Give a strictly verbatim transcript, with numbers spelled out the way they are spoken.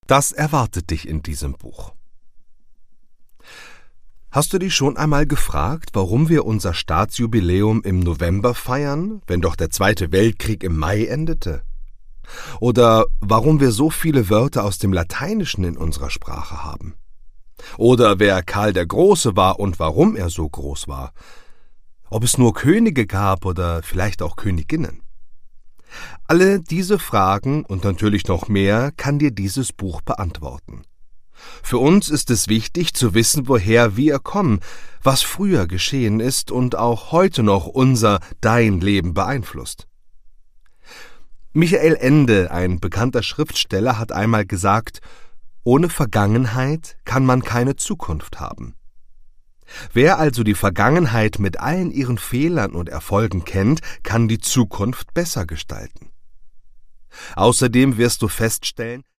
Das erwartet dich in diesem Buch. Hast du dich schon einmal gefragt, warum wir unser Staatsjubiläum im November feiern, wenn doch der Zweite Weltkrieg im Mai endete? Oder warum wir so viele Wörter aus dem Lateinischen in unserer Sprache haben? Oder wer Karl der Große war und warum er so groß war? Ob es nur Könige gab oder vielleicht auch Königinnen? Alle diese Fragen und natürlich noch mehr kann dir dieses Buch beantworten. Für uns ist es wichtig zu wissen, woher wir kommen, was früher geschehen ist und auch heute noch unser, dein Leben beeinflusst. Michael Ende, ein bekannter Schriftsteller, hat einmal gesagt, ohne Vergangenheit kann man keine Zukunft haben. Wer also die Vergangenheit mit allen ihren Fehlern und Erfolgen kennt, kann die Zukunft besser gestalten. Außerdem wirst du feststellen,